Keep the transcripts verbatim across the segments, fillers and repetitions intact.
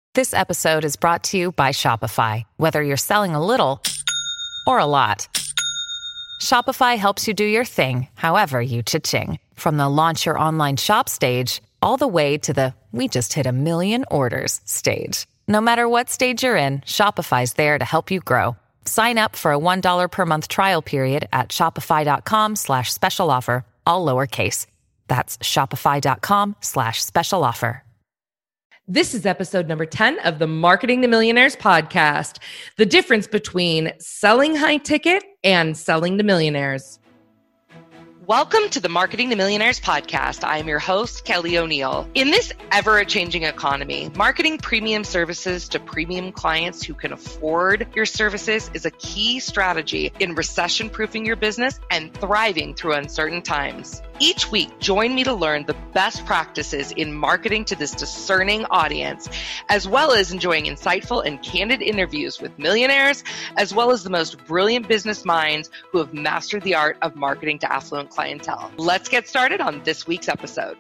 This episode is brought to you by Shopify. Whether you're selling a little or a lot, Shopify helps you do your thing, however you cha-ching. From the launch your online shop stage, all the way to the we just hit a million orders stage. No matter what stage you're in, Shopify's there to help you grow. Sign up for a one dollar per month trial period at shopify.com slash special offer, all lowercase. That's shopify.com slash special offer. This is episode number ten of the Marketing to Millionaires podcast, the difference between selling high ticket and selling to millionaires. Welcome to the Marketing to Millionaires podcast. I am your host, Kelly O'Neill. In this ever-changing economy, marketing premium services to premium clients who can afford your services is a key strategy in recession-proofing your business and thriving through uncertain times. Each week, join me to learn the best practices in marketing to this discerning audience, as well as enjoying insightful and candid interviews with millionaires, as well as the most brilliant business minds who have mastered the art of marketing to affluent clientele. Let's get started on this week's episode.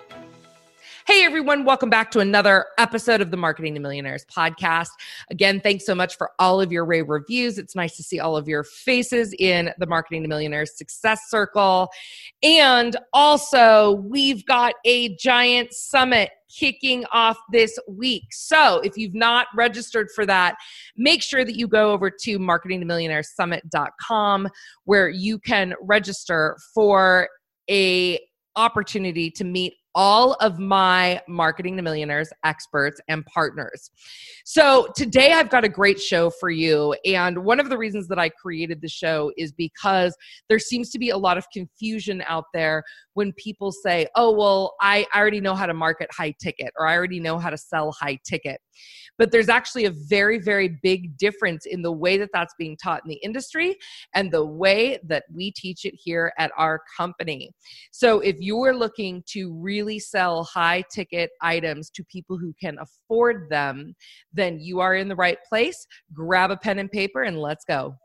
Hey everyone, welcome back to another episode of the Marketing to Millionaires podcast. Again, thanks so much for all of your rave reviews. It's nice to see all of your faces in the Marketing to Millionaires Success Circle. And also, we've got a giant summit kicking off this week. So if you've not registered for that, make sure that you go over to marketing to millionaires summit dot com where you can register for a opportunity to meet all of my Marketing to Millionaires experts and partners. So today I've got a great show for you. And one of the reasons that I created the show is because there seems to be a lot of confusion out there when people say, oh, well, I, I already know how to market high ticket, or I already know how to sell high ticket. But there's actually a very, very big difference in the way that that's being taught in the industry and the way that we teach it here at our company. So if you're looking to really sell high ticket items to people who can afford them, then you are in the right place. Grab a pen and paper and let's go.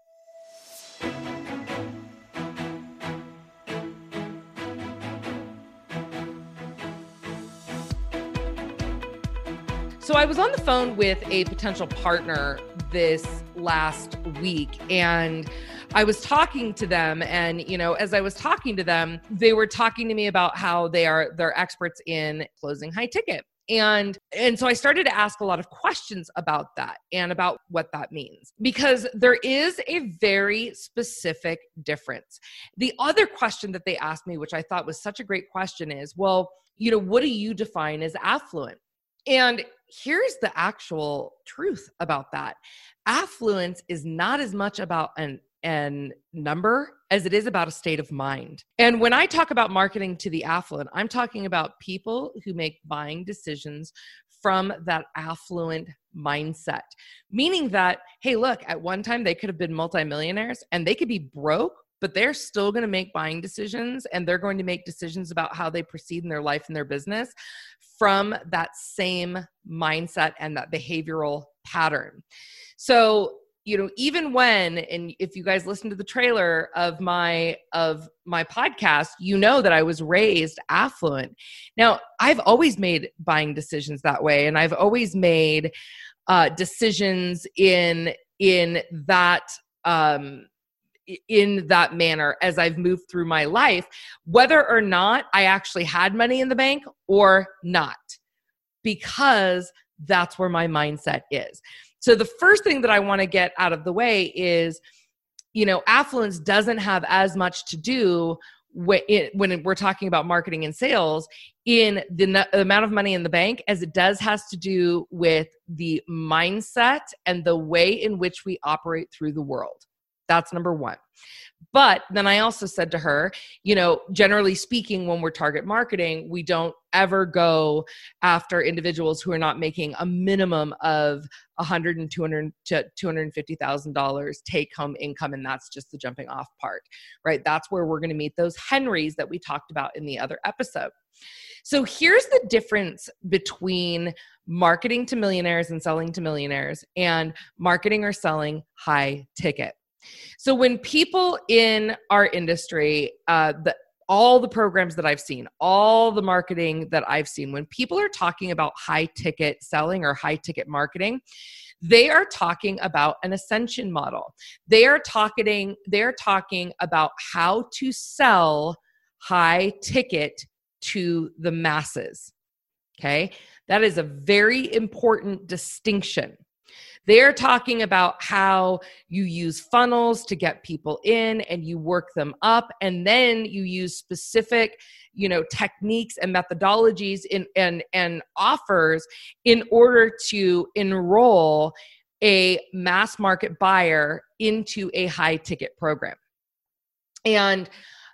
So I was on the phone with a potential partner this last week, and I was talking to them, and you know, as I was talking to them, they were talking to me about how they are they're experts in closing high ticket. And and so I started to ask a lot of questions about that and about what that means, because there is a very specific difference. The other question that they asked me, which I thought was such a great question, is, well, you know, what do you define as affluent? And here's the actual truth about that. Affluence is not as much about an, an number as it is about a state of mind. And when I talk about marketing to the affluent, I'm talking about people who make buying decisions from that affluent mindset, meaning that, hey, look, at one time they could have been multimillionaires and they could be broke, but they're still going to make buying decisions, and they're going to make decisions about how they proceed in their life and their business from that same mindset and that behavioral pattern. So, you know, even when, and if you guys listen to the trailer of my, of my podcast, you know that I was raised affluent. Now, I've always made buying decisions that way, and I've always made uh, decisions in, in that, um, in that manner as I've moved through my life, whether or not I actually had money in the bank or not, because that's where my mindset is. So the first thing that I want to get out of the way is, you know, affluence doesn't have as much to do with it, when we're talking about marketing and sales, in the, the amount of money in the bank as it does has to do with the mindset and the way in which we operate through the world. That's number one. But then I also said to her, you know, generally speaking, when we're target marketing, we don't ever go after individuals who are not making a minimum of one hundred thousand dollars to two hundred fifty thousand dollars take home income. And that's just the jumping off part, right? That's where we're going to meet those Henrys that we talked about in the other episode. So here's the difference between marketing to millionaires and selling to millionaires and marketing or selling high ticket. So when people in our industry, uh, the all the programs that I've seen, all the marketing that I've seen, when people are talking about high ticket selling or high ticket marketing, they are talking about an ascension model. They are talking, they're talking about how to sell high ticket to the masses. Okay. That is a very important distinction. They're talking about how you use funnels to get people in and you work them up, and then you use specific, you know, techniques and methodologies in, and, and offers in order to enroll a mass market buyer into a high ticket program. And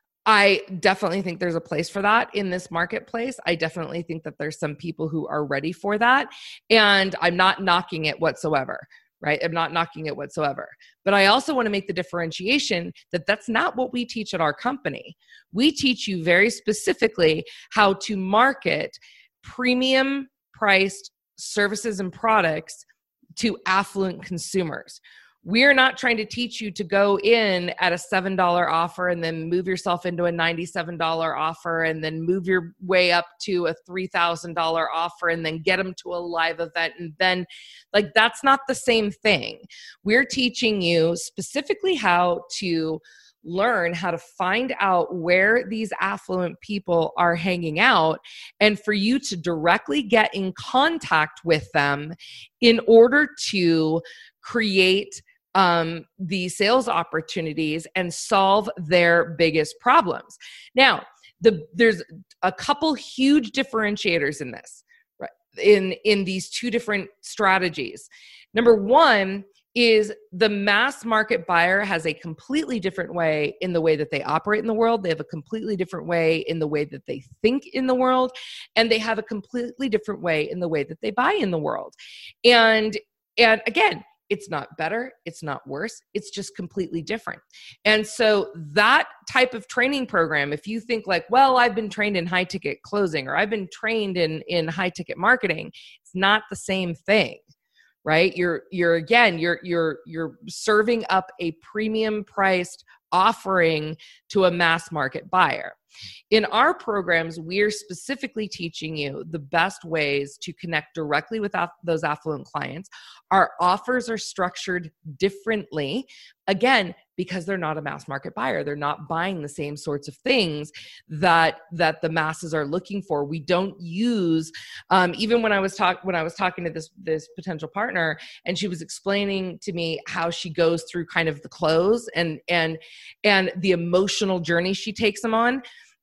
I definitely think there's a place for that in this marketplace. I definitely think that there's some people who are ready for that. And I'm not knocking it whatsoever, right? I'm not knocking it whatsoever. But I also want to make the differentiation that that's not what we teach at our company. We teach you very specifically how to market premium priced services and products to affluent consumers. We're not trying to teach you to go in at a seven dollar offer and then move yourself into a ninety-seven dollar offer and then move your way up to a three thousand dollar offer and then get them to a live event. And then, like, that's not the same thing. We're teaching you specifically how to learn how to find out where these affluent people are hanging out and for you to directly get in contact with them in order to create um, the sales opportunities and solve their biggest problems. Now, the, there's a couple huge differentiators in this, right? In, in these two different strategies. Number one is the mass market buyer has a completely different way in the way that they operate in the world. They have a completely different way in the way that they think in the world. And they have a completely different way in the way that they buy in the world. And, and again, it's not better. It's not worse. It's just completely different. And so that type of training program, if you think like, well, I've been trained in high ticket closing, or I've been trained in, in high ticket marketing, it's not the same thing, right? You're, you're again, you're, you're, you're serving up a premium priced offering to a mass market buyer. In our programs, we're specifically teaching you the best ways to connect directly with aff- those affluent clients. Our offers are structured differently, again, because they're not a mass market buyer. They're not buying the same sorts of things that, that the masses are looking for. We don't use, um, even when I was talk when I was talking to this, this potential partner, and she was explaining to me how she goes through kind of the close and, and, and the emotional journey she takes them on.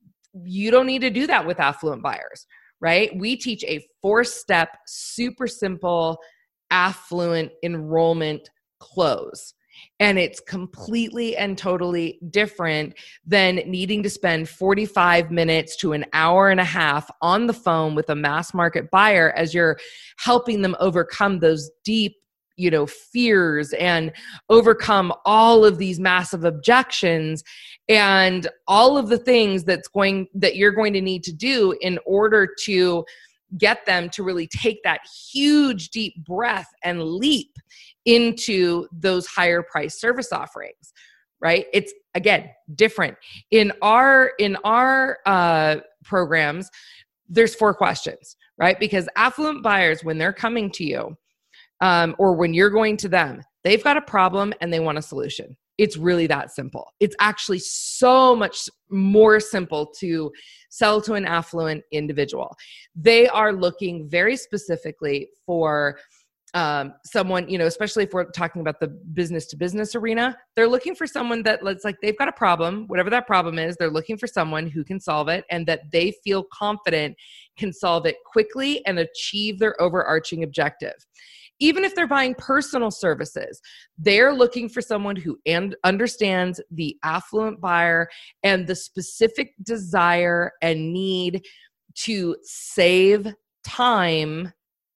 You don't need to do that with affluent buyers, right? We teach a four-step, super simple, affluent enrollment close. And it's completely and totally different than needing to spend forty-five minutes to an hour and a half on the phone with a mass market buyer as you're helping them overcome those deep, you know, fears and overcome all of these massive objections and all of the things that's going, that you're going to need to do in order to get them to really take that huge deep breath and leap into those higher price service offerings, right? It's, again, different. In our, in our uh, programs, there's four questions, right? Because affluent buyers, when they're coming to you, Um, or when you're going to them, they've got a problem and they want a solution. It's really that simple. It's actually so much more simple to sell to an affluent individual. They are looking very specifically for um, someone, you know, especially if we're talking about the business to business arena, they're looking for someone that looks like they've got a problem, whatever that problem is, they're looking for someone who can solve it and that they feel confident can solve it quickly and achieve their overarching objective. Even if they're buying personal services, they're looking for someone who and understands the affluent buyer and the specific desire and need to save time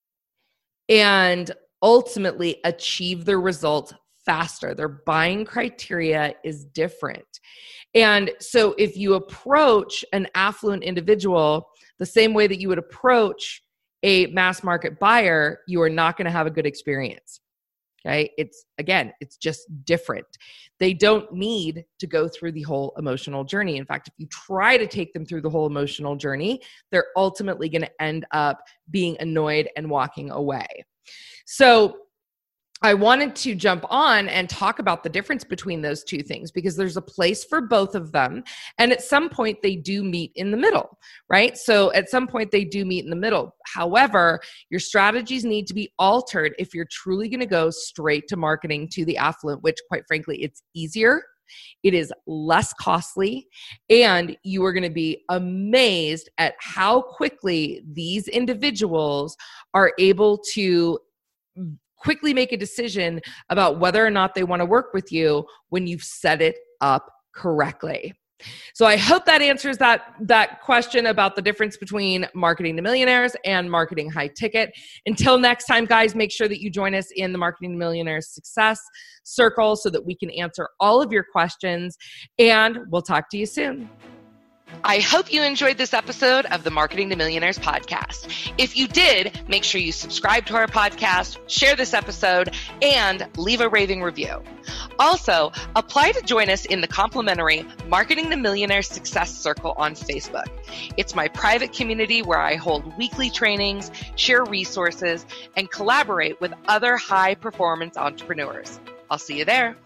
and ultimately achieve their results faster. Their buying criteria is different. And so if you approach an affluent individual the same way that you would approach a mass market buyer, you are not going to have a good experience. Okay. It's again, it's just different. They don't need to go through the whole emotional journey. In fact, if you try to take them through the whole emotional journey, they're ultimately going to end up being annoyed and walking away. So I wanted to jump on and talk about the difference between those two things, because there's a place for both of them. And at some point they do meet in the middle, right? So at some point they do meet in the middle. However, your strategies need to be altered if you're truly going to go straight to marketing to the affluent, which quite frankly, it's easier. It is less costly, and you are going to be amazed at how quickly these individuals are able to quickly make a decision about whether or not they want to work with you when you've set it up correctly. So I hope that answers that, that question about the difference between marketing to millionaires and marketing high ticket. Until next time, guys, make sure that you join us in the Marketing to Millionaires Success Circle so that we can answer all of your questions, and we'll talk to you soon. I hope you enjoyed this episode of the Marketing to Millionaires podcast. If you did, make sure you subscribe to our podcast, share this episode, and leave a raving review. Also, apply to join us in the complimentary Marketing to Millionaires Success Circle on Facebook. It's my private community where I hold weekly trainings, share resources, and collaborate with other high-performance entrepreneurs. I'll see you there.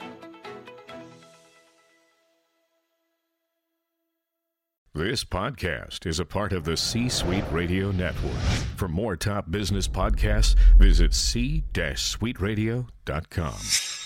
This podcast is a part of the C-Suite Radio Network. For more top business podcasts, visit c suite radio dot com.